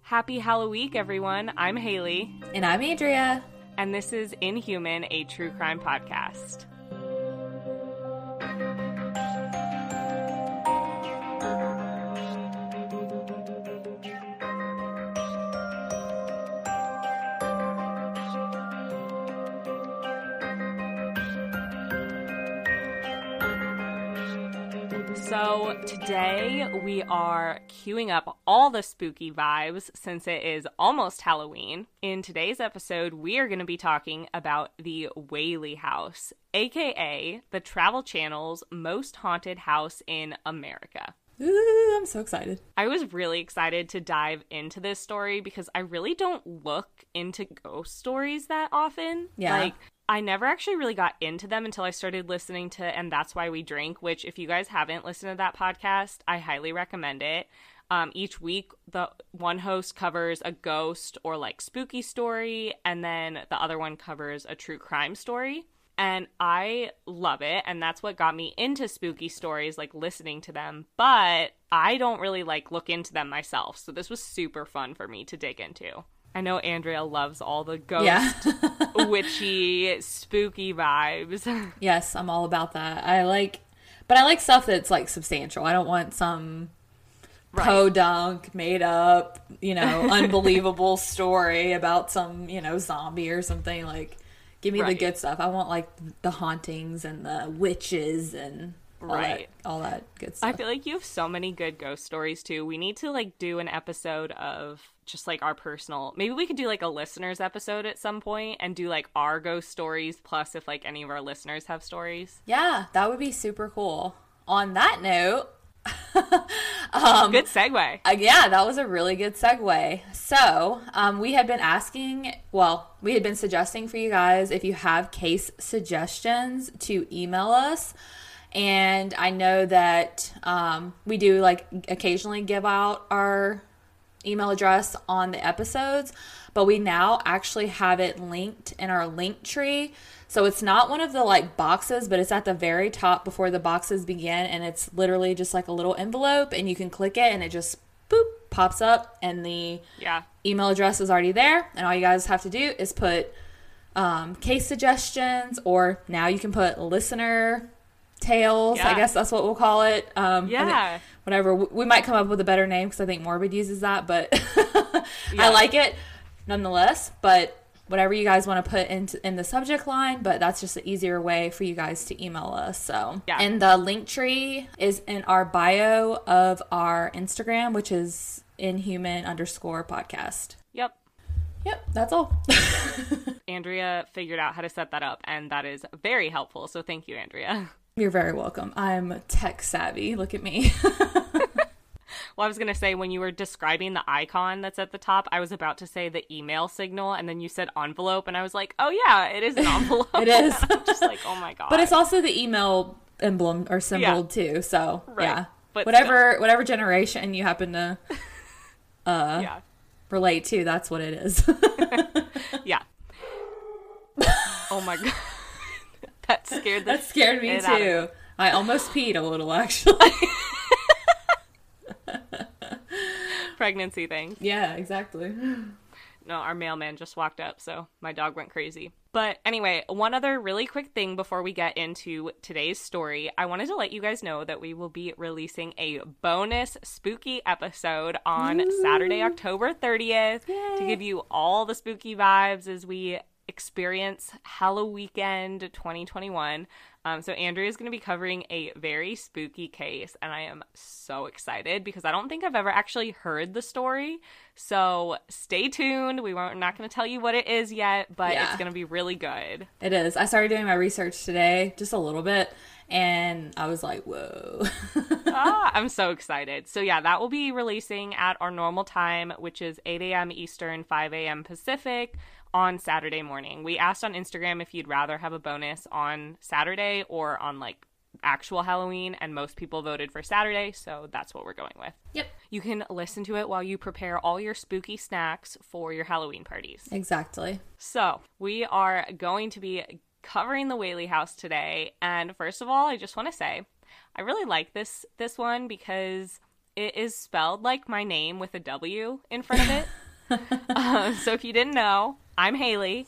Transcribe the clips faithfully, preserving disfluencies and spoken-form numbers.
Happy Halloween, everyone. I'm Haley. And I'm Andrea. And this is Inhuman, a true crime podcast. So today we are queuing up all the spooky vibes since it is almost Halloween. In today's episode, we are going to be talking about the Whaley House, aka the Travel Channel's most haunted house in America. Ooh, I'm so excited. I was really excited to dive into this story because I really don't look into ghost stories that often. Yeah. Like, I never actually really got into them until I started listening to And That's Why We Drink, which if you guys haven't listened to that podcast, I highly recommend it. Um, each week, the one host covers a ghost or like spooky story, and then the other one covers a true crime story. And I love it, and that's what got me into spooky stories, like listening to them. But I don't really like look into them myself, so this was super fun for me to dig into. I know Andrea loves all the ghost, yeah. witchy, spooky vibes. Yes, I'm all about that. I like, but I like stuff that's like substantial. I don't want some right. podunk, made up, you know, unbelievable story about some, you know, zombie or something. Like, give me right. the good stuff. I want like the hauntings and the witches and all right. that, all that good stuff. I feel like you have so many good ghost stories too. We need to like do an episode of just like our personal, maybe we could do like a listeners episode at some point and do like our ghost stories plus if like any of our listeners have stories. Yeah, that would be super cool. On that note, um, good segue. Uh, yeah, that was a really good segue. So um, we had been asking, well, we had been suggesting for you guys if you have case suggestions to email us. And I know that um, we do like occasionally give out our email address on the episodes, but we now actually have it linked in our link tree. So it's not one of the like boxes, but it's at the very top before the boxes begin, and it's literally just like a little envelope, and you can click it and it just boop pops up, and the yeah. email address is already there, and all you guys have to do is put um, case suggestions, or now you can put listener tales. Yeah. I guess that's what we'll call it. Um, yeah. Whatever. We might come up with a better name because I think Morbid uses that, but yeah. I like it nonetheless. But whatever you guys want to put into in the subject line, but that's just an easier way for you guys to email us. So, yeah. And the link tree is in our bio of our Instagram, which is inhuman underscore podcast. Yep. Yep, that's all. Andrea figured out how to set that up, and that is very helpful. So thank you, Andrea. You're very welcome. I'm tech savvy. Look at me. Well, I was going to say, when you were describing the icon that's at the top, I was about to say the email signal, and then you said envelope, and I was like, oh, yeah, it is an envelope. It is. I'm just like, oh, my God. But it's also the email emblem or symbol, yeah. too. So, right. yeah. But whatever still. whatever generation you happen to uh, yeah. relate to, that's what it is. Yeah. Oh, my God. That scared the That scared me too. I almost peed a little, actually. Pregnancy thing. Yeah, exactly. No, our mailman just walked up, so my dog went crazy. But anyway, one other really quick thing before we get into today's story. I wanted to let you guys know that we will be releasing a bonus spooky episode on Ooh. Saturday, October thirtieth Yay. To give you all the spooky vibes as we experience Halloween twenty twenty-one. Um, so Andrea is going to be covering a very spooky case, and I am so excited because I don't think I've ever actually heard the story. So stay tuned. We won't, we're not going to tell you what it is yet, but yeah. It's going to be really good. It is. I started doing my research today, just a little bit, and I was like, whoa. ah, I'm so excited. So yeah, that will be releasing at our normal time, which is eight a.m. Eastern, five a.m. Pacific, on Saturday morning. We asked on Instagram if you'd rather have a bonus on Saturday or on like actual Halloween, and most people voted for Saturday, so that's what we're going with. Yep. You can listen to it while you prepare all your spooky snacks for your Halloween parties. Exactly. So we are going to be covering the Whaley House today, and first of all, I just want to say I really like this this one because It is spelled like my name with a W in front of it. uh, so if you didn't know, I'm Haley.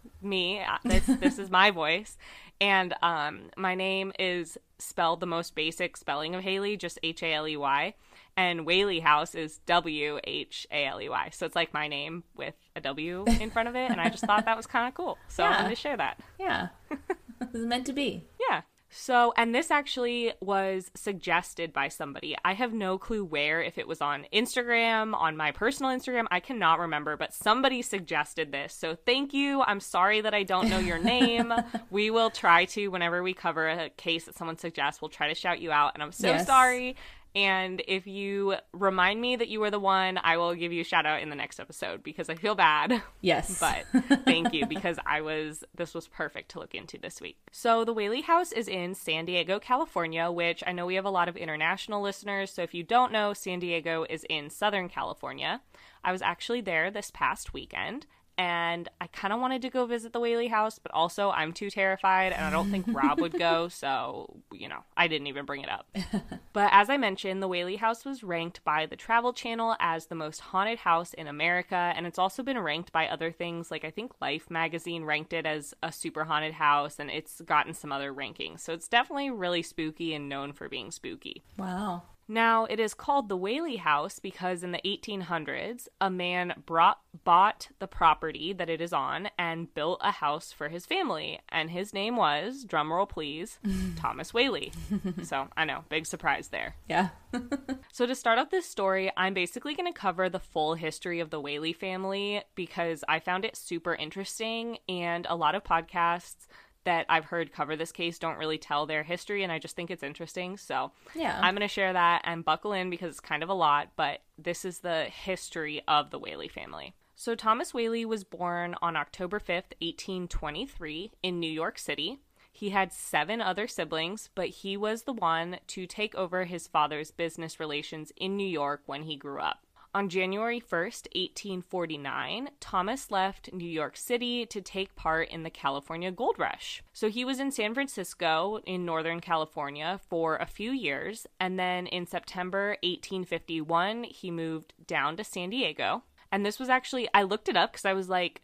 Me. This this is my voice. And um, my name is spelled the most basic spelling of Haley, just H A L E Y. And Whaley House is W H A L E Y. So it's like my name with a W in front of it. And I just thought that was kind of cool. So Yeah. I wanted to share that. Yeah. It was meant to be. Yeah. So, and this actually was suggested by somebody. I have no clue where, if it was on Instagram, on my personal Instagram, I cannot remember, but somebody suggested this. So thank you. I'm sorry that I don't know your name. We will try to, whenever we cover a case that someone suggests, we'll try to shout you out. And I'm so Yes. sorry. And if you remind me that you were the one, I will give you a shout out in the next episode because I feel bad. Yes. But thank you, because I was, this was perfect to look into this week. So the Whaley House is in San Diego, California, which I know we have a lot of international listeners. So if you don't know, San Diego is in Southern California. I was actually there this past weekend. And I kind of wanted to go visit the Whaley House, but also I'm too terrified, and I don't think Rob would go, so, you know, I didn't even bring it up. But as I mentioned, the Whaley House was ranked by the Travel Channel as the most haunted house in America, and it's also been ranked by other things, like I think Life magazine ranked it as a super haunted house, and it's gotten some other rankings. So it's definitely really spooky and known for being spooky. Wow. Now, it is called the Whaley House because in the eighteen hundreds, a man brought, bought the property that it is on and built a house for his family. And his name was, drumroll please, Thomas Whaley. So, I know, big surprise there. Yeah. So to start off this story, I'm basically going to cover the full history of the Whaley family because I found it super interesting, and a lot of podcasts that I've heard cover this case don't really tell their history, and I just think it's interesting. So Yeah. I'm going to share that and buckle in because it's kind of a lot, but this is the history of the Whaley family. So Thomas Whaley was born on October fifth, eighteen twenty-three in New York City. He had seven other siblings, but he was the one to take over his father's business relations in New York when he grew up. On January first, eighteen forty-nine, Thomas left New York City to take part in the California Gold Rush. So he was in San Francisco in Northern California for a few years, and then in September eighteen fifty-one, he moved down to San Diego. And this was actually, I looked it up because I was like,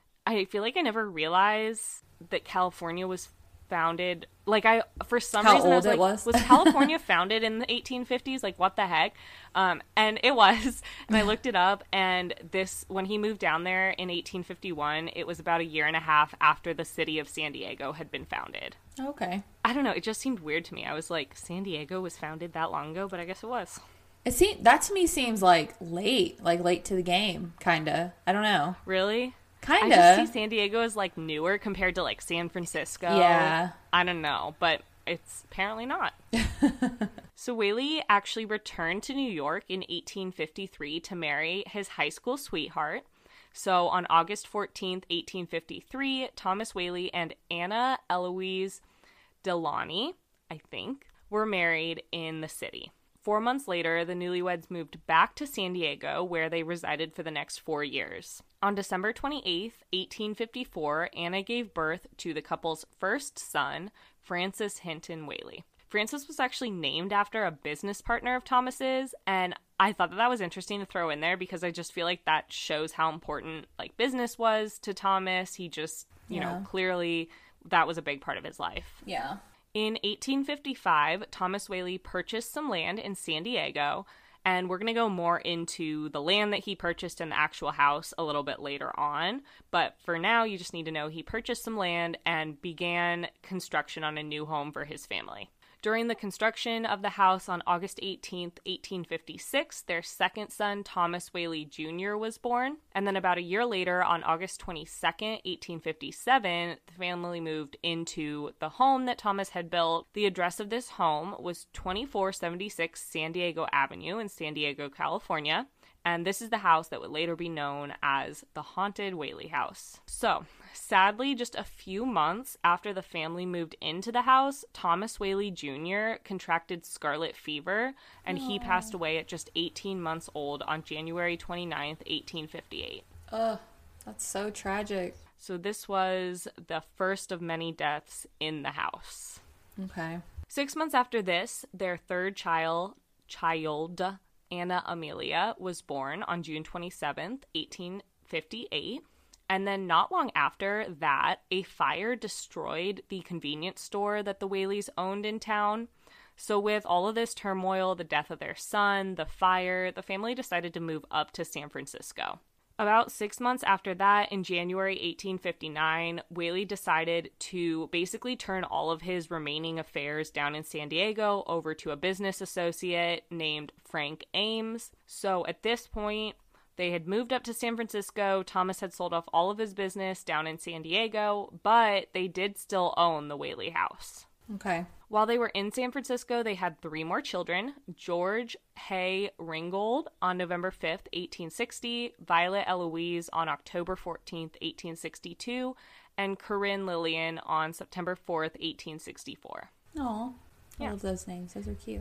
I feel like I never realized that California was founded, like I, for some How reason I old was it like, was? was California founded in the eighteen fifties? Like, what the heck? Um, and it was, and I looked it up, and this, when he moved down there in eighteen fifty-one, it was about a year and a half after the city of San Diego had been founded. Okay. I don't know, it just seemed weird to me. I was like, San Diego was founded that long ago, but I guess it was. It seems, that to me seems like late, like late to the game, kind of. I don't know. Really? Kind I just of. see San Diego as like newer compared to like San Francisco. Yeah. I don't know, but it's apparently not. So Whaley actually returned to New York in eighteen fifty-three to marry his high school sweetheart. So on August fourteenth, eighteen fifty-three, Thomas Whaley and Anna Eloise Delany, I think, were married in the city. Four months later, the newlyweds moved back to San Diego, where they resided for the next four years. On December twenty-eighth, eighteen fifty-four, Anna gave birth to the couple's first son, Francis Hinton Whaley. Francis was actually named after a business partner of Thomas's, and I thought that that was interesting to throw in there because I just feel like that shows how important like business was to Thomas. He just, you Yeah. know, clearly that was a big part of his life. Yeah. In eighteen fifty-five, Thomas Whaley purchased some land in San Diego, and we're going to go more into the land that he purchased and the actual house a little bit later on. But for now, you just need to know he purchased some land and began construction on a new home for his family. During the construction of the house on August eighteenth, eighteen fifty-six, their second son, Thomas Whaley Junior, was born. And then about a year later, on August twenty-second, eighteen fifty-seven, the family moved into the home that Thomas had built. The address of this home was twenty-four seventy-six San Diego Avenue in San Diego, California. And this is the house that would later be known as the Haunted Whaley House. So, sadly, just a few months after the family moved into the house, Thomas Whaley Junior contracted scarlet fever, and he passed away at just eighteen months old on January twenty-ninth, eighteen fifty-eight. Ugh, that's so tragic. So this was the first of many deaths in the house. Okay. Six months after this, their third child, child, Anna Amelia, was born on June twenty-seventh, eighteen fifty-eight. And then not long after that, a fire destroyed the convenience store that the Whaleys owned in town. So with all of this turmoil, the death of their son, the fire, the family decided to move up to San Francisco. About six months after that, in January eighteen fifty-nine, Whaley decided to basically turn all of his remaining affairs down in San Diego over to a business associate named Frank Ames. So at this point, they had moved up to San Francisco. Thomas had sold off all of his business down in San Diego, but they did still own the Whaley house. Okay. While they were in San Francisco, they had three more children: George Hay Ringgold on November fifth, eighteen sixty, Violet Eloise on October fourteenth, eighteen sixty-two, and Corinne Lillian on September fourth, eighteen sixty-four. Oh, I Yeah. love those names. Those are cute.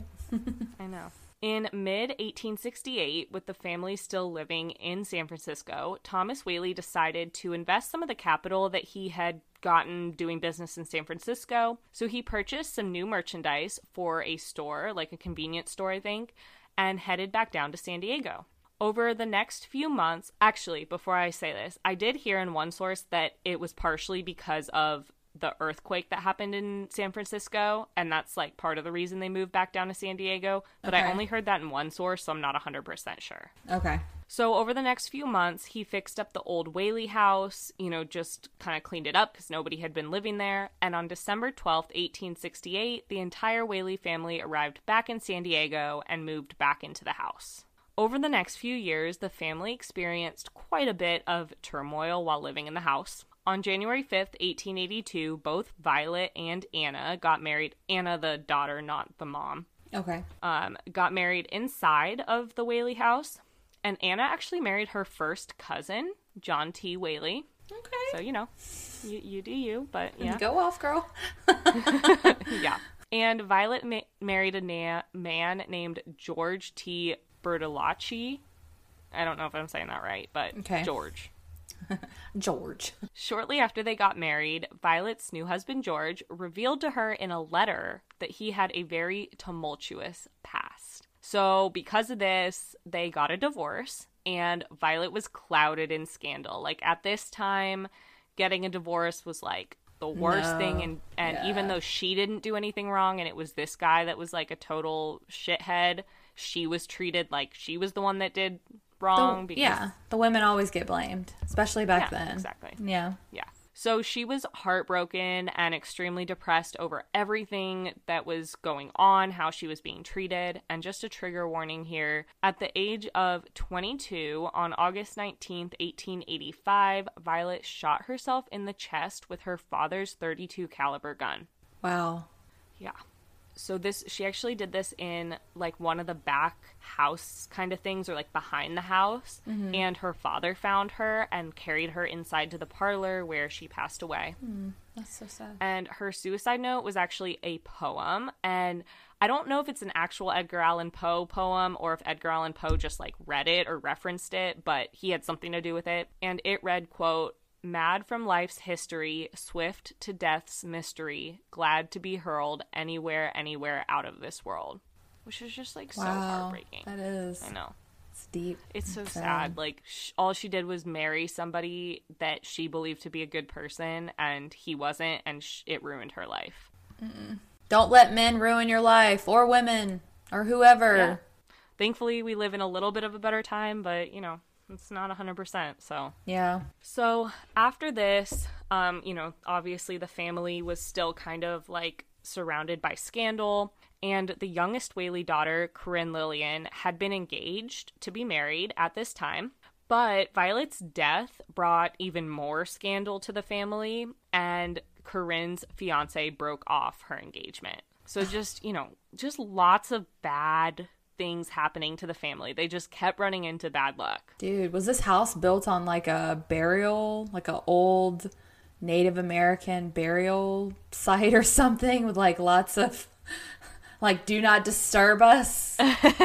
I know. In mid eighteen sixty-eight, with the family still living in San Francisco, Thomas Whaley decided to invest some of the capital that he had gotten doing business in San Francisco. So he purchased some new merchandise for a store, like a convenience store, I think, and headed back down to San Diego. Over the next few months, actually, before I say this, I did hear in one source that it was partially because of the earthquake that happened in San Francisco, and that's like part of the reason they moved back down to San Diego, but Okay. I only heard that in one source, so I'm not one hundred percent sure. Okay. So over the next few months, he fixed up the old Whaley house, you know, just kind of cleaned it up because nobody had been living there, and on December twelfth, eighteen sixty-eight, the entire Whaley family arrived back in San Diego and moved back into the house. Over the next few years, the family experienced quite a bit of turmoil while living in the house. On January fifth, eighteen eighty-two, both Violet and Anna got married. Anna, the daughter, not the mom, Okay. um, got married inside of the Whaley house. And Anna actually married her first cousin, John T. Whaley. Okay. So, you know, you, you do you, but yeah. Go off, girl. Yeah. And Violet ma- married a na- man named George T. Bertolacci. I don't know if I'm saying that right, but Okay. George. George. Shortly after they got married, Violet's new husband, George, revealed to her in a letter that he had a very tumultuous past. So because of this, they got a divorce, and Violet was clouded in scandal. Like, at this time, getting a divorce was like the worst No. thing, and, and Yeah. even though she didn't do anything wrong, and it was this guy that was like a total shithead, she was treated like she was the one that did wrong. The- because yeah. The women always get blamed, especially back Yeah, then. exactly. Yeah. Yeah. So she was heartbroken and extremely depressed over everything that was going on, how she was being treated. And just a trigger warning here, at the age of twenty-two, on August nineteenth, eighteen eighty-five, Violet shot herself in the chest with her father's thirty-two caliber gun. Wow. Yeah. So this, she actually did this in like one of the back house kind of things, or like behind the house. Mm-hmm. And her father found her and carried her inside to the parlor where she passed away. That's so sad. And her suicide note was actually a poem. And I don't know if it's an actual Edgar Allan Poe poem or if Edgar Allan Poe just like read it or referenced it, but he had something to do with it. And it read, quote, "Mad from life's history, swift to death's mystery, glad to be hurled anywhere, anywhere out of this world." Which is just like so Wow. heartbreaking. That is. I know. It's deep. It's so It's sad. Like, sh- all she did was marry somebody that she believed to be a good person, and he wasn't, and sh- it ruined her life. Don't let men ruin your life, or women, or whoever. Yeah. Thankfully, we live in a little bit of a better time, but, you know, it's not one hundred percent, so... Yeah. So after this, um, you know, obviously the family was still kind of like surrounded by scandal, and the youngest Whaley daughter, Corinne Lillian, had been engaged to be married at this time. But Violet's death brought even more scandal to the family, and Corinne's fiance broke off her engagement. So just, you know, just lots of bad things happening to the family. They just kept running into bad luck. Dude, was this house built on like a burial, like a old Native American burial site or something with like lots of like do not disturb us?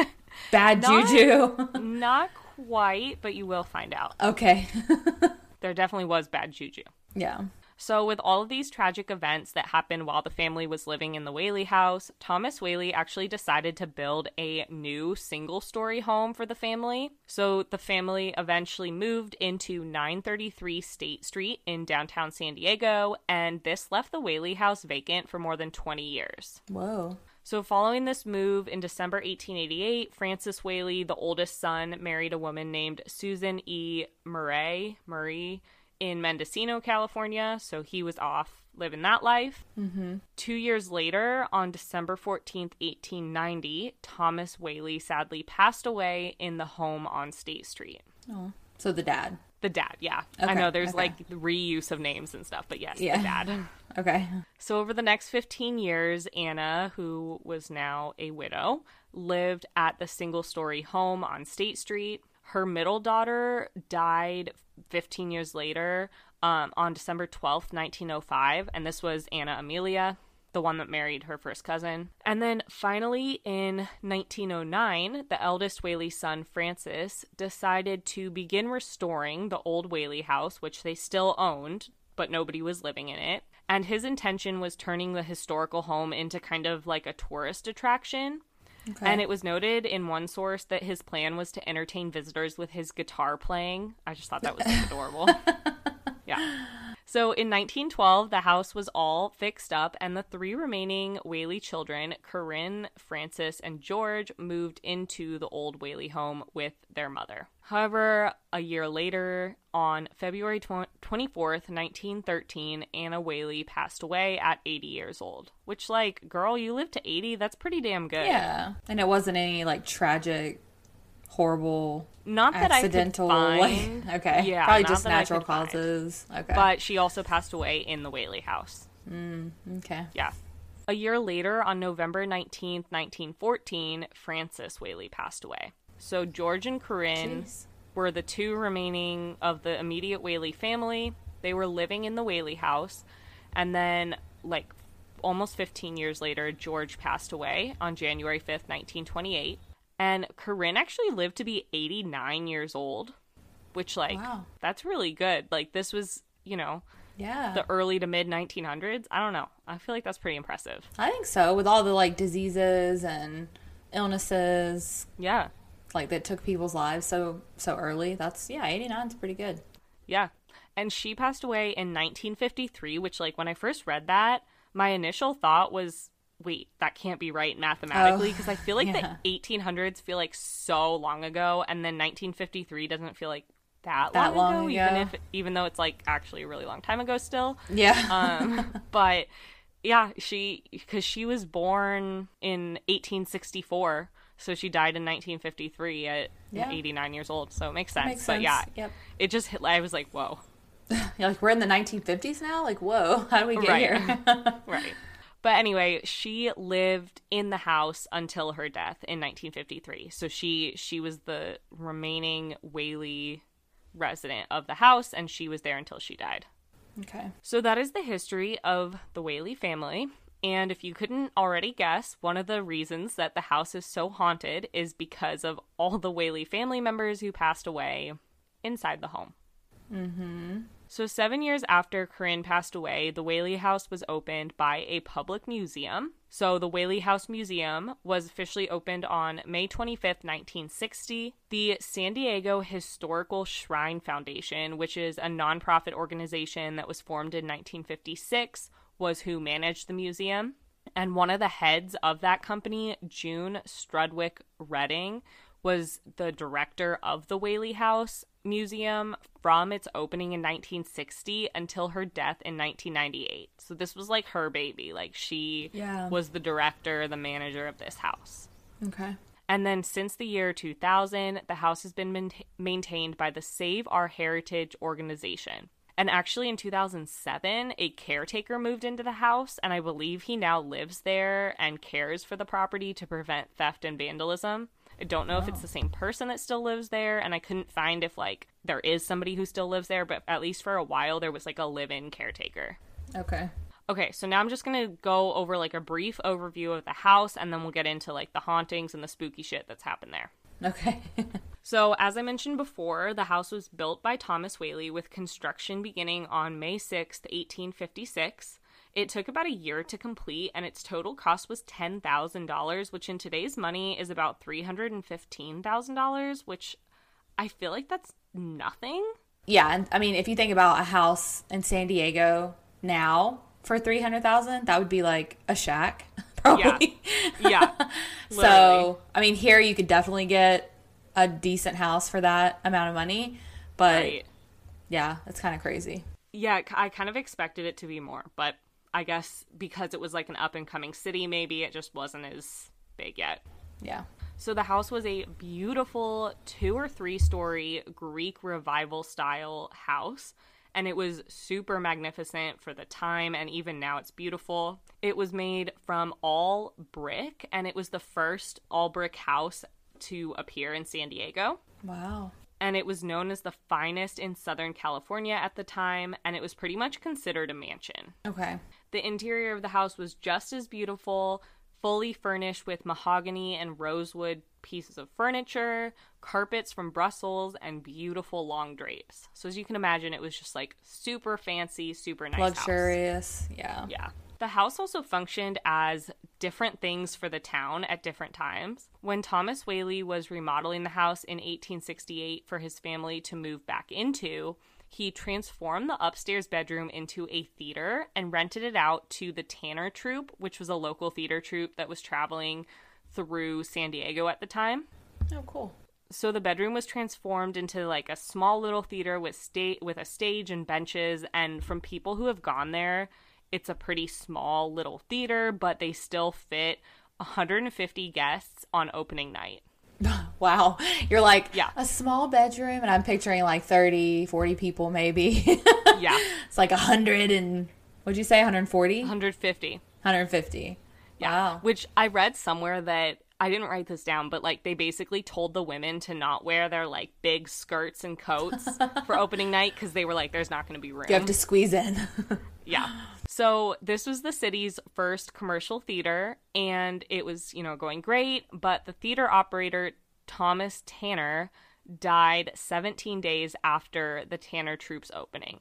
Bad Not- juju. Not quite, but you will find out. Okay. There definitely was bad juju. Yeah. So with all of these tragic events that happened while the family was living in the Whaley house, Thomas Whaley actually decided to build a new single-story home for the family. So the family eventually moved into nine thirty-three State Street in downtown San Diego, and this left the Whaley house vacant for more than twenty years. Whoa. So following this move in December eighteen eighty-eight, Francis Whaley, the oldest son, married a woman named Susan E. Murray, Murray in Mendocino, California. So he was off living that life. Mm-hmm. Two years later, on December fourteenth, eighteen ninety, Thomas Whaley sadly passed away in the home on State Street. Oh. So the dad. The dad, yeah. Okay, I know there's okay. like reuse of names and stuff, but yes, Yeah. the dad. Okay. So over the next fifteen years, Anna, who was now a widow, lived at the single-story home on State Street. Her middle daughter died fifteen years later um, on December twelfth, nineteen oh five, and this was Anna Amelia, the one that married her first cousin. And then finally in nineteen oh nine, the eldest Whaley son, Francis, decided to begin restoring the old Whaley house, which they still owned, but nobody was living in it. And his intention was turning the historical home into kind of like a tourist attraction. Okay. And it was noted in one source that his plan was to entertain visitors with his guitar playing. I just thought that was like, adorable. Yeah. So in nineteen twelve, the house was all fixed up, and the three remaining Whaley children, Corinne, Francis, and George, moved into the old Whaley home with their mother. However, a year later, on February twenty-fourth, nineteen thirteen, Anna Whaley passed away at eighty years old. Which, like, girl, you lived to eighty? That's pretty damn good. Yeah. And it wasn't any, like, tragic, horrible, Not that accidental, I could find. like, okay. Yeah, Probably not just that I natural could find. causes. Okay. But she also passed away in the Whaley house. Mm, okay. Yeah. A year later, on November nineteenth, nineteen fourteen, Francis Whaley passed away. So George and Corinne Jeez. were the two remaining of the immediate Whaley family. They were living in the Whaley house. And then, like, almost fifteen years later, George passed away on January fifth, nineteen twenty-eight. And Corinne actually lived to be eighty-nine years old, which, like, Wow. that's really good. Like, this was, you know, Yeah. the early to mid nineteen hundreds. I don't know. I feel like that's pretty impressive. I think so. With all the, like, diseases and illnesses, Yeah. like, that took people's lives so so early. That's, yeah, eighty-nine is pretty good. Yeah. And she passed away in nineteen fifty-three, which, like, when I first read that, my initial thought was, wait, that can't be right mathematically, because I feel like yeah. the eighteen hundreds feel like so long ago, and then nineteen fifty-three doesn't feel like that, That long, long ago, ago. even if even though it's like actually a really long time ago still. Yeah. Um, but yeah, she because she was born in eighteen sixty-four, so she died in nineteen fifty-three at Yeah. eighty-nine years old. So it makes sense. Makes But sense. yeah, Yep. it just hit, I was like, whoa. You're like, we're in the nineteen fifties now? Like, whoa, how do we get Right. here? Right. But anyway, she lived in the house until her death in nineteen fifty-three. So she she was the remaining Whaley resident of the house, and she was there until she died. Okay. So that is the history of the Whaley family. And if you couldn't already guess, one of the reasons that the house is so haunted is because of all the Whaley family members who passed away inside the home. Mm-hmm. So seven years after Corinne passed away, the Whaley House was opened by a public museum. So the Whaley House Museum was officially opened on May twenty-fifth, nineteen sixty. The San Diego Historical Shrine Foundation, which is a nonprofit organization that was formed in nineteen fifty-six, was who managed the museum. And one of the heads of that company, June Strudwick Redding, was the director of the Whaley House Museum from its opening in nineteen sixty until her death in nineteen ninety-eight. So this was like her baby. Like she Yeah. was the director, the manager of this house. Okay. And then since the year two thousand, the house has been main- maintained by the Save Our Heritage organization. And actually in two thousand seven, a caretaker moved into the house, and I believe he now lives there and cares for the property to prevent theft and vandalism. I don't know Oh. if it's the same person that still lives there, and I couldn't find if, like, there is somebody who still lives there, but at least for a while there was, like, a live-in caretaker. Okay. Okay, so now I'm just going to go over, like, a brief overview of the house, and then we'll get into, like, the hauntings and the spooky shit that's happened there. Okay. So, as I mentioned before, the house was built by Thomas Whaley with construction beginning on May sixth, eighteen fifty-six. It took about a year to complete, and its total cost was ten thousand dollars, which in today's money is about three hundred fifteen thousand dollars, which I feel like that's nothing. Yeah, and I mean, if you think about a house in San Diego now for three hundred thousand dollars, that would be like a shack, probably. Yeah. Yeah. So, I mean, here you could definitely get a decent house for that amount of money, but Right. yeah, it's kind of crazy. Yeah, I kind of expected it to be more, but I guess because it was like an up-and-coming city, maybe it just wasn't as big yet. Yeah. So the house was a beautiful two or three story Greek revival style house, and it was super magnificent for the time, and even now it's beautiful. It was made from all brick, and it was the first all brick house to appear in San Diego. Wow. And it was known as the finest in Southern California at the time, and it was pretty much considered a mansion. Okay. The interior of the house was just as beautiful, fully furnished with mahogany and rosewood pieces of furniture, carpets from Brussels, and beautiful long drapes. So as you can imagine, it was just like super fancy, super nice Luxurious. house. Yeah. Yeah. The house also functioned as different things for the town at different times. When Thomas Whaley was remodeling the house in eighteen sixty-eight for his family to move back into, he transformed the upstairs bedroom into a theater and rented it out to the Tanner Troupe, which was a local theater troupe that was traveling through San Diego at the time. Oh, cool. So the bedroom was transformed into like a small little theater with sta- with a stage and benches, and from people who have gone there, it's a pretty small little theater, but they still fit one hundred fifty guests on opening night. Wow. You're like, Yeah. a small bedroom, and I'm picturing like thirty, forty people maybe. Yeah. It's like one hundred and, what'd you say, one hundred forty? one hundred fifty. one hundred fifty. Yeah. Wow. Which I read somewhere that, I didn't write this down, but like they basically told the women to not wear their like big skirts and coats for opening night because they were like, there's not going to be room. You have to squeeze in. Yeah. So this was the city's first commercial theater, and it was, you know, going great, but the theater operator, Thomas Tanner, died seventeen days after the Tanner Troupe's opening.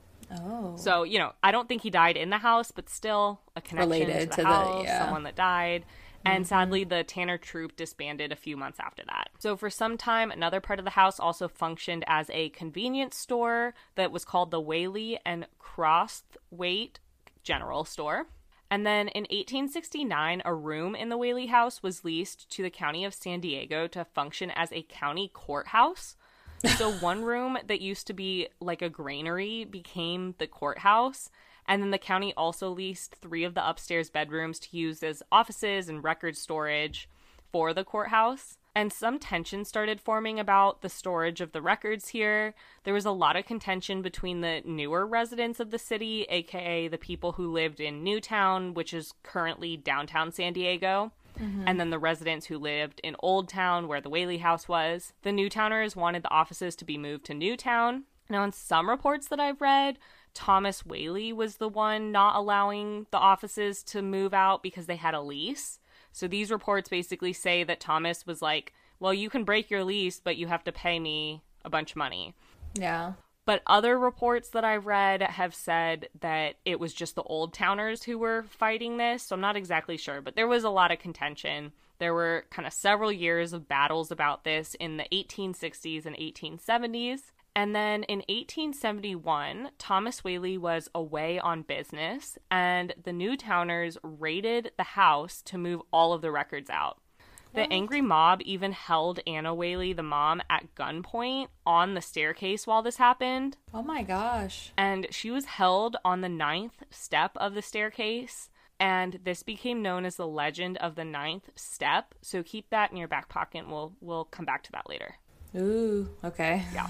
Oh. So, you know, I don't think he died in the house, but still a connection Related to the to the- house, yeah. someone that died. And sadly, the Tanner Troupe disbanded a few months after that. So for some time, another part of the house also functioned as a convenience store that was called the Whaley and Crosthwaite General Store. And then in eighteen sixty-nine, a room in the Whaley house was leased to the county of San Diego to function as a county courthouse. So one room that used to be like a granary became the courthouse. And then the county also leased three of the upstairs bedrooms to use as offices and record storage for the courthouse. And some tension started forming about the storage of the records here. There was a lot of contention between the newer residents of the city, aka the people who lived in Newtown, which is currently downtown San Diego, mm-hmm. and then the residents who lived in Old Town, where the Whaley house was. The Newtowners wanted the offices to be moved to Newtown. Now, in some reports that I've read, Thomas Whaley was the one not allowing the offices to move out because they had a lease. So these reports basically say that Thomas was like, well, you can break your lease, but you have to pay me a bunch of money. Yeah. But other reports that I've read have said that it was just the Old Towners who were fighting this. So I'm not exactly sure, but there was a lot of contention. There were kind of several years of battles about this in the eighteen sixties and eighteen seventies. And then in eighteen seventy-one, Thomas Whaley was away on business, and the Newtowners raided the house to move all of the records out. The What? angry mob even held Anna Whaley, the mom, at gunpoint on the staircase while this happened. Oh my gosh. And she was held on the ninth step of the staircase, and this became known as the legend of the ninth step. So keep that in your back pocket, and we'll, we'll come back to that later. Ooh, okay. Yeah.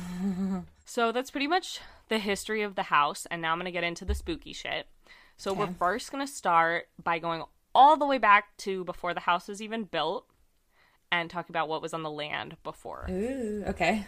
So that's pretty much the history of the house, and now I'm going to get into the spooky shit. So Okay. we're first going to start by going all the way back to before the house was even built and talk about what was on the land before. Ooh, okay.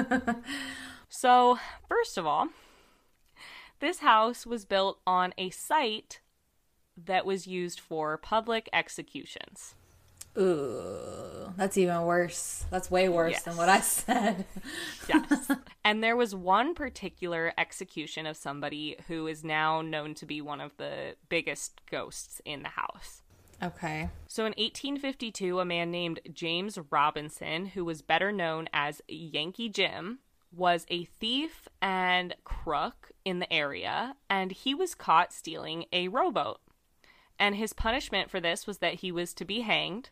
So, first of all, this house was built on a site that was used for public executions. Ooh, that's even worse. That's way worse Yes. than what I said. Yes. And there was one particular execution of somebody who is now known to be one of the biggest ghosts in the house. Okay. So in eighteen fifty-two, a man named James Robinson, who was better known as Yankee Jim, was a thief and crook in the area, and he was caught stealing a rowboat. And his punishment for this was that he was to be hanged.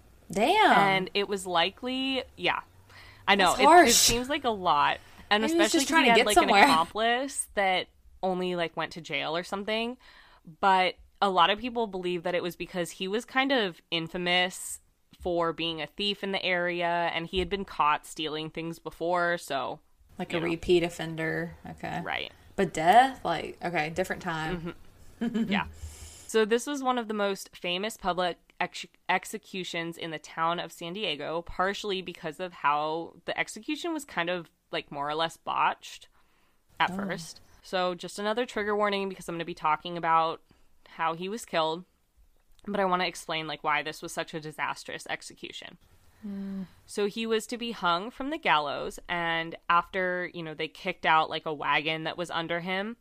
Damn. And it was likely, yeah, I know, That's it, harsh. it seems like a lot. And Maybe he was especially just because trying he to had get like somewhere. an accomplice that only like went to jail or something. But a lot of people believe that it was because he was kind of infamous for being a thief in the area, and he had been caught stealing things before, so... Like a know. repeat offender. Okay. Right. But death? Like, okay, different time. Mm-hmm. Yeah. So this was one of the most famous public ex- executions in the town of San Diego, partially because of how the execution was kind of like more or less botched at Oh. first. So just another trigger warning, because I'm going to be talking about how he was killed, but I want to explain like why this was such a disastrous execution. Mm. So he was to be hung from the gallows, and after, you know, they kicked out like a wagon that was under him,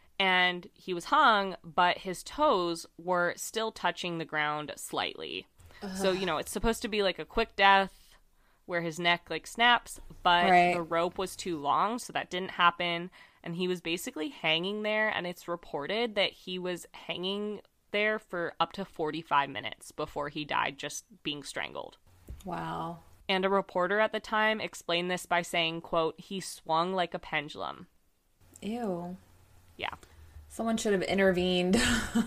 and he was hung, but his toes were still touching the ground slightly. Ugh. So, you know, it's supposed to be like a quick death where his neck like snaps, but Right. the rope was too long, so that didn't happen. And he was basically hanging there, and it's reported that he was hanging there for up to forty-five minutes before he died, just being strangled. Wow. And a reporter at the time explained this by saying, quote, he swung like a pendulum. Ew. Yeah. Someone should have intervened.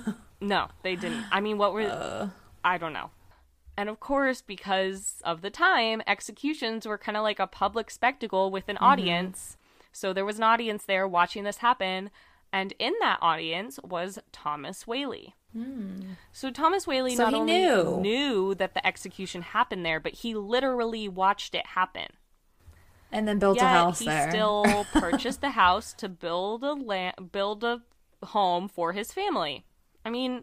No, they didn't. I mean, what were... Uh. I don't know. And of course, because of the time, executions were kind of like a public spectacle with an Mm-hmm. audience. So there was an audience there watching this happen. And in that audience was Thomas Whaley. Mm. So Thomas Whaley So not he only knew. knew that the execution happened there, but he literally watched it happen. And then built Yet a house he there. still purchased the house to build a la- build a home for his family. I mean,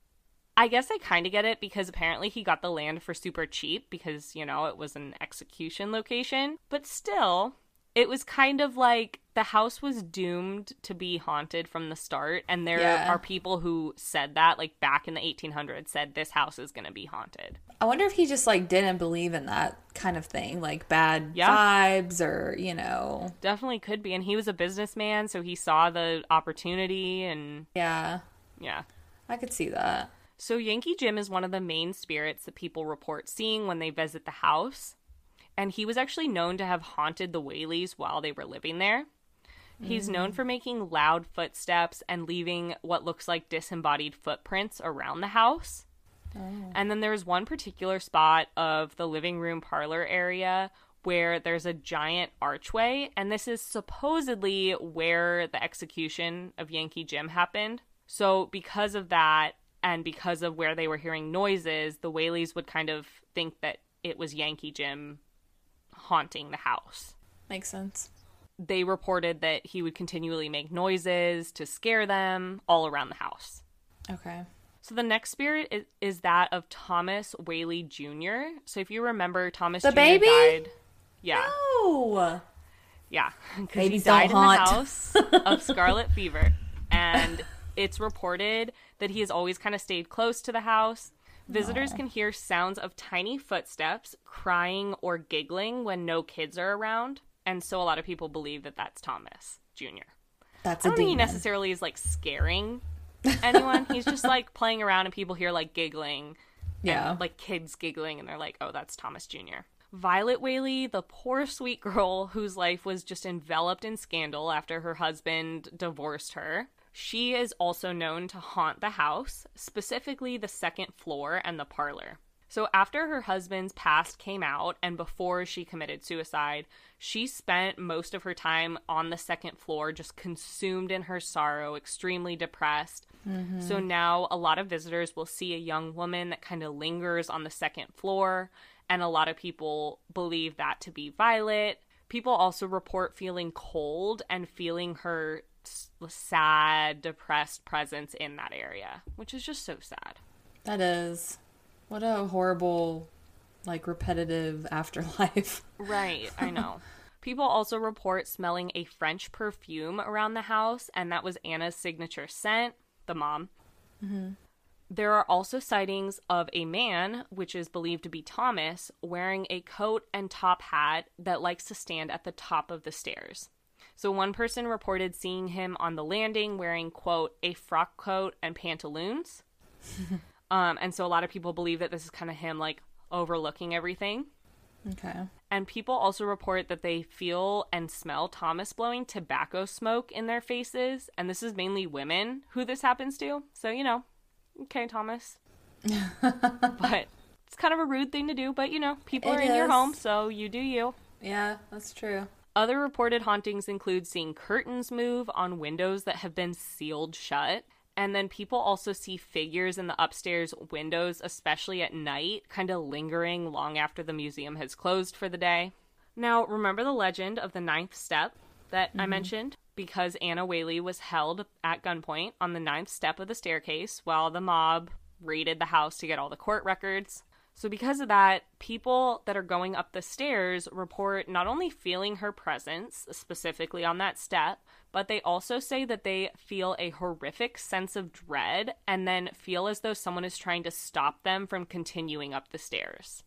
I guess I kind of get it, because apparently he got the land for super cheap because, you know, it was an execution location. But still, it was kind of like the house was doomed to be haunted from the start. And there Yeah. are people who said that, like back in the eighteen hundreds, said this house is going to be haunted. I wonder if he just like didn't believe in that kind of thing, like bad Yeah. vibes or, you know. Definitely could be. And he was a businessman, so he saw the opportunity, and Yeah. yeah. I could see that. So Yankee Jim is one of the main spirits that people report seeing when they visit the house. And he was actually known to have haunted the Whaleys while they were living there. He's known for making loud footsteps and leaving what looks like disembodied footprints around the house. Oh. And then there's one particular spot of the living room parlor area where there's a giant archway, and this is supposedly where the execution of Yankee Jim happened. So because of that, and because of where they were hearing noises, the Whaleys would kind of think that it was Yankee Jim haunting the house. Makes sense. They reported that he would continually make noises to scare them all around the house. Okay. So the next spirit is, is that of Thomas Whaley Junior So if you remember, Thomas The Junior baby? died. Yeah. No. Yeah. Because he Babies died in don't the haunt. house of scarlet fever. And it's reported that he has always kind of stayed close to the house. Visitors Aw. can hear sounds of tiny footsteps, crying, or giggling when no kids are around. And so a lot of people believe that that's Thomas Junior That's I a don't think he demon. necessarily is like scaring anyone. He's just like playing around, and people hear like giggling. Yeah. And, like kids giggling, and they're like, oh, that's Thomas Junior Violet Whaley, the poor sweet girl whose life was just enveloped in scandal after her husband divorced her. She is also known to haunt the house, specifically the second floor and the parlor. So after her husband's past came out and before she committed suicide, she spent most of her time on the second floor, just consumed in her sorrow, extremely depressed. Mm-hmm. So now a lot of visitors will see a young woman that kind of lingers on the second floor, and a lot of people believe that to be Violet. People also report feeling cold and feeling her s- sad, depressed presence in that area, which is just so sad. That is. What a horrible, like, repetitive afterlife. Right, I know. People also report smelling a French perfume around the house, and that was Anna's signature scent, the mom. Mm-hmm. There are also sightings of a man, which is believed to be Thomas, wearing a coat and top hat that likes to stand at the top of the stairs. So one person reported seeing him on the landing wearing, quote, a frock coat and pantaloons. um, and so a lot of people believe that this is kind of him, like, overlooking everything. Okay. And people also report that they feel and smell Thomas blowing tobacco smoke in their faces. And this is mainly women who this happens to. So, you know, okay, Thomas. But it's kind of a rude thing to do. But, you know, people It are in is. your home, so you do you. Yeah, that's true. Other reported hauntings include seeing curtains move on windows that have been sealed shut. And then people also see figures in the upstairs windows, especially at night, kind of lingering long after the museum has closed for the day. Now, remember the legend of the ninth step that mm-hmm. I mentioned? Because Anna Whaley was held at gunpoint on the ninth step of the staircase while the mob raided the house to get all the court records. So because of that, people that are going up the stairs report not only feeling her presence, specifically on that step, but they also say that they feel a horrific sense of dread and then feel as though someone is trying to stop them from continuing up the stairs.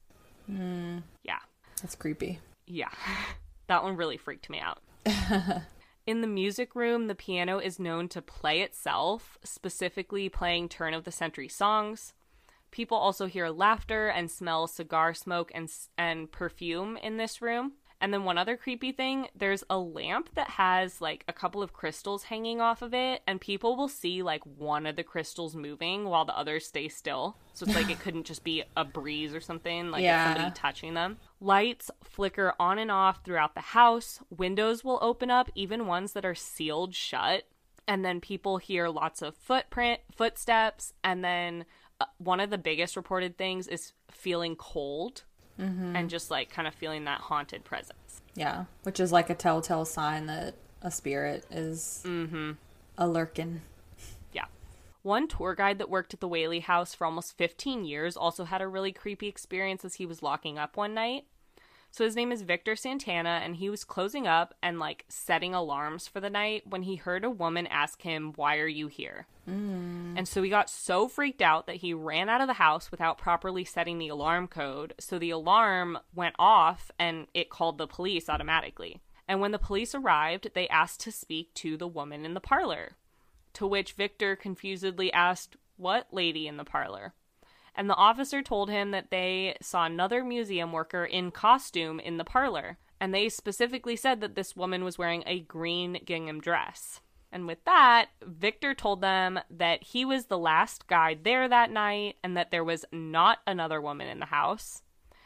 Mm. Yeah. That's creepy. Yeah. That one really freaked me out. In the music room, the piano is known to play itself, specifically playing turn-of-the-century songs. People also hear laughter and smell cigar smoke and and perfume in this room. And then one other creepy thing, there's a lamp that has like a couple of crystals hanging off of it, and people will see like one of the crystals moving while the others stay still. So it's like it couldn't just be a breeze or something, like yeah. somebody touching them. Lights flicker on and off throughout the house. Windows will open up, even ones that are sealed shut. And then people hear lots of footprint, footsteps, and then one of the biggest reported things is feeling cold mm-hmm. and just like kind of feeling that haunted presence. Yeah, which is like a telltale sign that a spirit is mm-hmm. a lurking. Yeah. One tour guide that worked at the Whaley house for almost fifteen years also had a really creepy experience as he was locking up one night. So his name is Victor Santana, and he was closing up and like setting alarms for the night when he heard a woman ask him, "Why are you here?" Mm. And so he got so freaked out that he ran out of the house without properly setting the alarm code. So the alarm went off and it called the police automatically. And when the police arrived, they asked to speak to the woman in the parlor, to which Victor confusedly asked, "What lady in the parlor?" And the officer told him that they saw another museum worker in costume in the parlor. And they specifically said that this woman was wearing a green gingham dress. And with that, Victor told them that he was the last guide there that night and that there was not another woman in the house.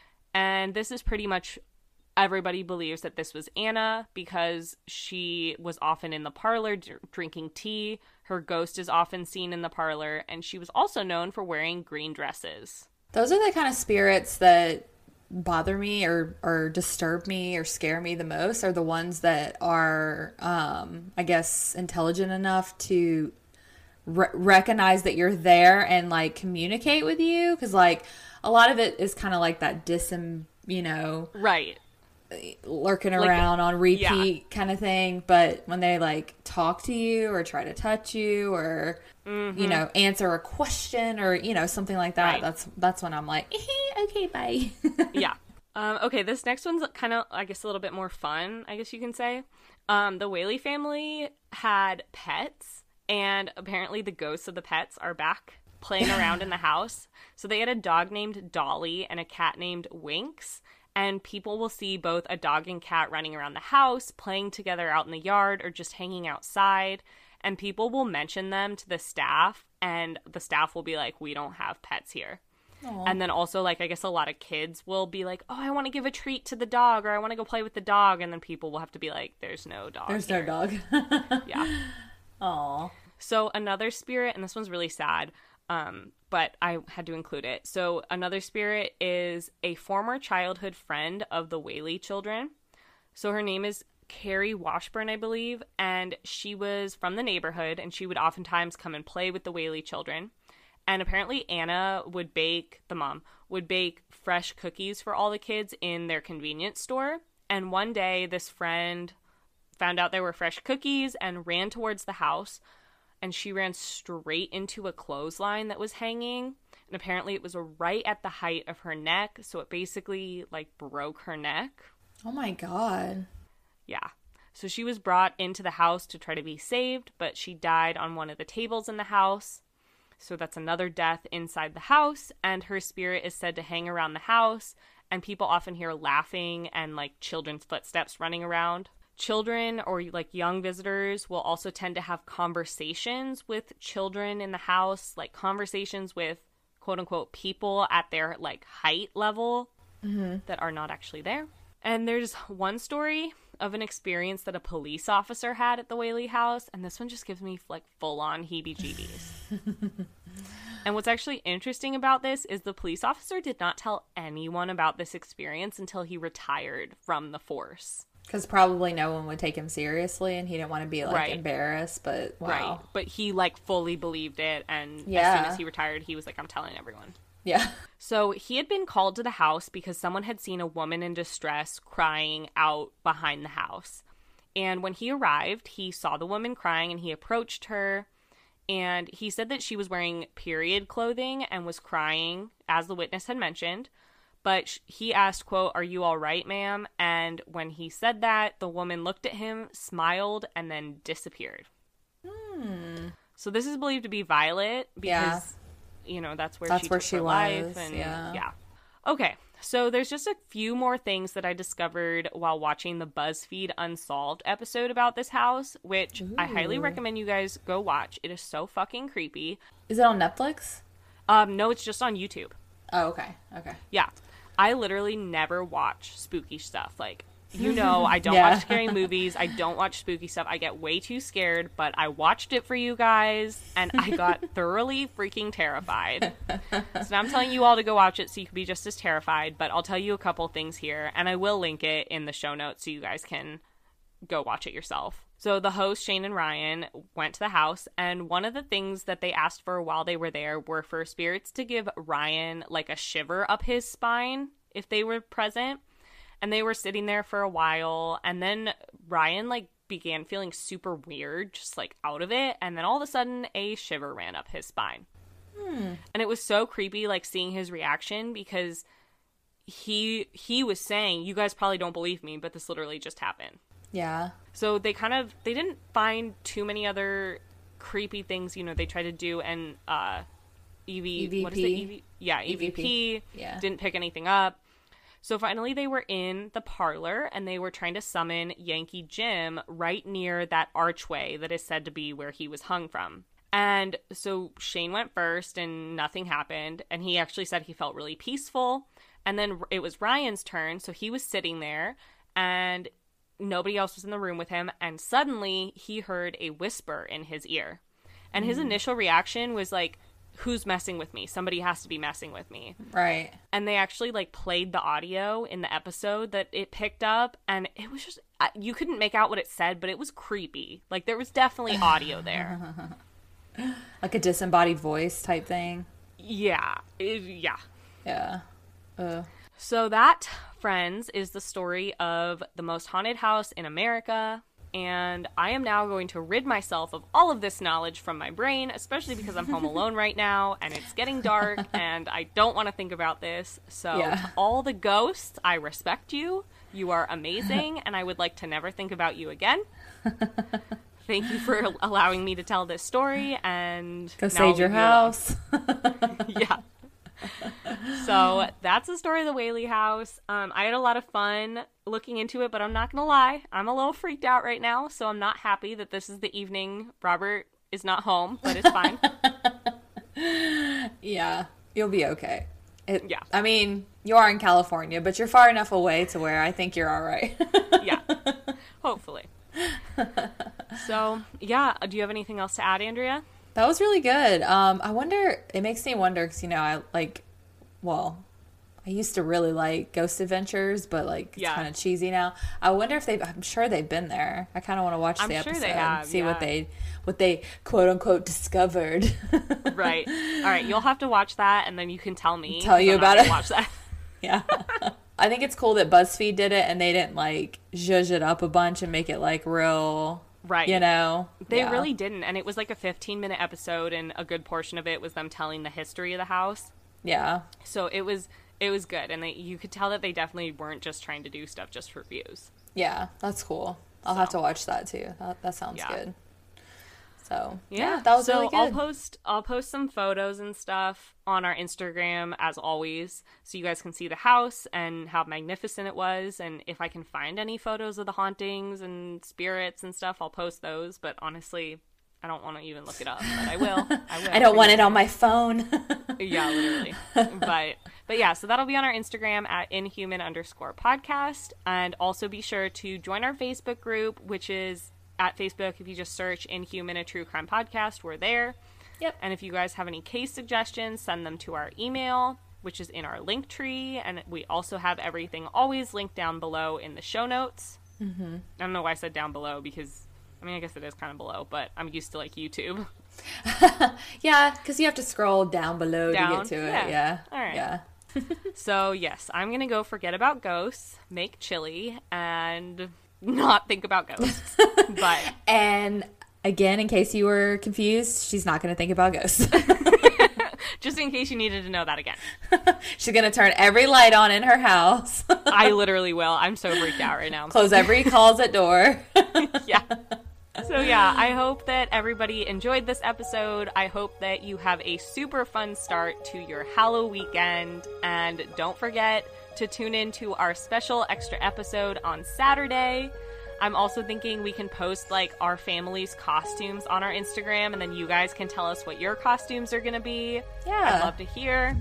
And this is pretty much everybody believes that this was Anna because she was often in the parlor d- drinking tea. Her ghost is often seen in the parlor, and she was also known for wearing green dresses. Those are the kind of spirits that bother me or, or disturb me or scare me the most, are the ones that are, um, I guess, intelligent enough to re- recognize that you're there and, like, communicate with you. Because, like, a lot of it is kind of like that disem, you know... Right. lurking like, around on repeat yeah. kind of thing, but when they like talk to you or try to touch you or mm-hmm. you know, answer a question or you know, something like that, right. that's that's when I'm like, okay, bye. Yeah. Um, okay, this next one's kind of, I guess, a little bit more fun, I guess you can say. Um, the Whaley family had pets, and apparently the ghosts of the pets are back playing around in the house. So they had a dog named Dolly and a cat named Winks. And people will see both a dog and cat running around the house, playing together out in the yard, or just hanging outside. And people will mention them to the staff, and the staff will be like, "We don't have pets here." Aww. And then also, like, I guess a lot of kids will be like, "Oh, I want to give a treat to the dog," or "I want to go play with the dog." And then people will have to be like, "There's no dog There's here." no dog. Yeah. Aw. So another spirit, and this one's really sad, Um, but I had to include it. So another spirit is a former childhood friend of the Whaley children. So her name is Carrie Washburn, I believe, and she was from the neighborhood, and she would oftentimes come and play with the Whaley children. And apparently Anna would bake, the mom, would bake fresh cookies for all the kids in their convenience store. And one day this friend found out there were fresh cookies and ran towards the house. And she ran straight into a clothesline that was hanging. And apparently it was right at the height of her neck. So it basically, like, broke her neck. Oh, my God. Yeah. So she was brought into the house to try to be saved, but she died on one of the tables in the house. So that's another death inside the house. And her spirit is said to hang around the house. And people often hear laughing and, like, children's footsteps running around. Children or, like, young visitors will also tend to have conversations with children in the house, like conversations with quote-unquote people at their, like, height level mm-hmm. that are not actually there. And there's one story of an experience that a police officer had at the Whaley house, and this one just gives me, like, full-on heebie-jeebies. And what's actually interesting about this is the police officer did not tell anyone about this experience until he retired from the force. Because probably no one would take him seriously, and he didn't want to be, like, right. embarrassed, but wow. Right. But he, like, fully believed it, and yeah. as soon as he retired, he was like, I'm telling everyone. Yeah. So he had been called to the house because someone had seen a woman in distress crying out behind the house. And when he arrived, he saw the woman crying, and he approached her, and he said that she was wearing period clothing and was crying, as the witness had mentioned. But he asked, quote, "Are you all right, ma'am?" And when he said that, the woman looked at him, smiled, and then disappeared. Hmm. So this is believed to be Violet because, yeah. you know, that's where that's she where took she her was. life. And, yeah. yeah. Okay, so there's just a few more things that I discovered while watching the BuzzFeed Unsolved episode about this house, which Ooh. I highly recommend you guys go watch. It is so fucking creepy. Is it on Netflix? Um, no, it's just on YouTube. Oh, okay. Okay. Yeah. I literally never watch spooky stuff. Like, you know, I don't yeah. watch scary movies. I don't watch spooky stuff. I get way too scared, but I watched it for you guys, and I got thoroughly freaking terrified. So now I'm telling you all to go watch it so you can be just as terrified, but I'll tell you a couple things here, and I will link it in the show notes so you guys can go watch it yourself. So the host, Shane and Ryan, went to the house, and one of the things that they asked for while they were there were for spirits to give Ryan, like, a shiver up his spine if they were present. And they were sitting there for a while, and then Ryan, like, began feeling super weird, just, like, out of it, and then all of a sudden, a shiver ran up his spine. Hmm. And it was so creepy, like, seeing his reaction, because he he was saying, you guys probably don't believe me, but this literally just happened. Yeah. So they kind of, they didn't find too many other creepy things, you know, they tried to do, and uh, E V, E V P. What is it? E V, yeah, E V P. E V P. Yeah. Didn't pick anything up. So finally they were in the parlor, and they were trying to summon Yankee Jim right near that archway that is said to be where he was hung from. And so Shane went first, and nothing happened, and he actually said he felt really peaceful. And then it was Ryan's turn, so he was sitting there, and nobody else was in the room with him, and suddenly he heard a whisper in his ear. And his mm. initial reaction was like, who's messing with me? Somebody has to be messing with me. Right. And they actually, like, played the audio in the episode that it picked up, and it was just, you couldn't make out what it said, but it was creepy. Like, there was definitely audio there. Like a disembodied voice type thing? Yeah. It, yeah. Yeah. Uh. So that, friends, is the story of the most haunted house in America, and I am now going to rid myself of all of this knowledge from my brain, especially because I'm home alone right now, and it's getting dark, and I don't want to think about this. So yeah. to all the ghosts, I respect you. You are amazing, and I would like to never think about you again. Thank you for allowing me to tell this story, and go save your house. Yeah. So that's the story of the Whaley house. Um, I had a lot of fun looking into it, but I'm not going to lie. I'm a little freaked out right now, so I'm not happy that this is the evening Robert is not home, but it's fine. Yeah, you'll be okay. It, yeah. I mean, you are in California, but you're far enough away to where I think you're all right. Yeah, hopefully. So, yeah, do you have anything else to add, Andrea? That was really good. Um, I wonder, it makes me wonder, because, you know, I like, well, I used to really like Ghost Adventures, but like it's Yeah. kind of cheesy now. I wonder if they've. I'm sure they've been there. I kind of want to watch I'm the sure episode, they have, see yeah. what they what they quote unquote discovered. Right. All right. You'll have to watch that, and then you can tell me. Tell you I'm about not gonna it. Watch that. Yeah. I think it's cool that BuzzFeed did it and they didn't like zhuzh it up a bunch and make it like real, Right. you know? They Yeah. really didn't, and it was like a fifteen minute episode, and a good portion of it was them telling the history of the house. Yeah. So it was it was good, and they, you could tell that they definitely weren't just trying to do stuff just for views. Yeah. That's cool. I'll So. have to watch that too. That, that sounds Yeah. good. So, Yeah, yeah, that was so really good. I'll post I'll post some photos and stuff on our Instagram as always, so you guys can see the house and how magnificent it was. And if I can find any photos of the hauntings and spirits and stuff, I'll post those. But honestly, I don't want to even look it up, but I will. I will. I don't want it on my phone. Yeah, literally. But but yeah, so that'll be on our Instagram at inhuman underscore podcast, and also be sure to join our Facebook group, which is at Facebook. If you just search Inhuman, a true crime podcast, we're there. Yep. And if you guys have any case suggestions, send them to our email, which is in our link tree. And we also have everything always linked down below in the show notes. Mm-hmm. I don't know why I said down below, because, I mean, I guess it is kind of below, but I'm used to, like, YouTube. Yeah, because you have to scroll down below Down? to get to Yeah. it. Yeah. All right. Yeah. So, yes, I'm going to go forget about ghosts, make chili, and not think about ghosts. But And again, in case you were confused, she's not going to think about ghosts. just in case you needed to know that again. She's going to turn every light on in her house. I literally will. I'm so freaked out right now. Close every closet door. Yeah. So yeah, I hope that everybody enjoyed this episode. I hope that you have a super fun start to your Halloween weekend. And don't forget to tune in to our special extra episode on Saturday. I'm also thinking we can post like our family's costumes on our Instagram, and then you guys can tell us what your costumes are going to be. Yeah. I'd love to hear.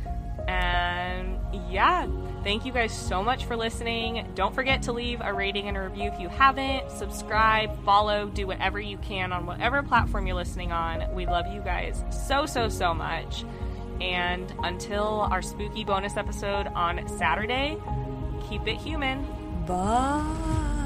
And yeah, thank you guys so much for listening. Don't forget to leave a rating and a review if you haven't. Subscribe, follow, do whatever you can on whatever platform you're listening on. We love you guys so, so, so much. And until our spooky bonus episode on Saturday, keep it human. Bye.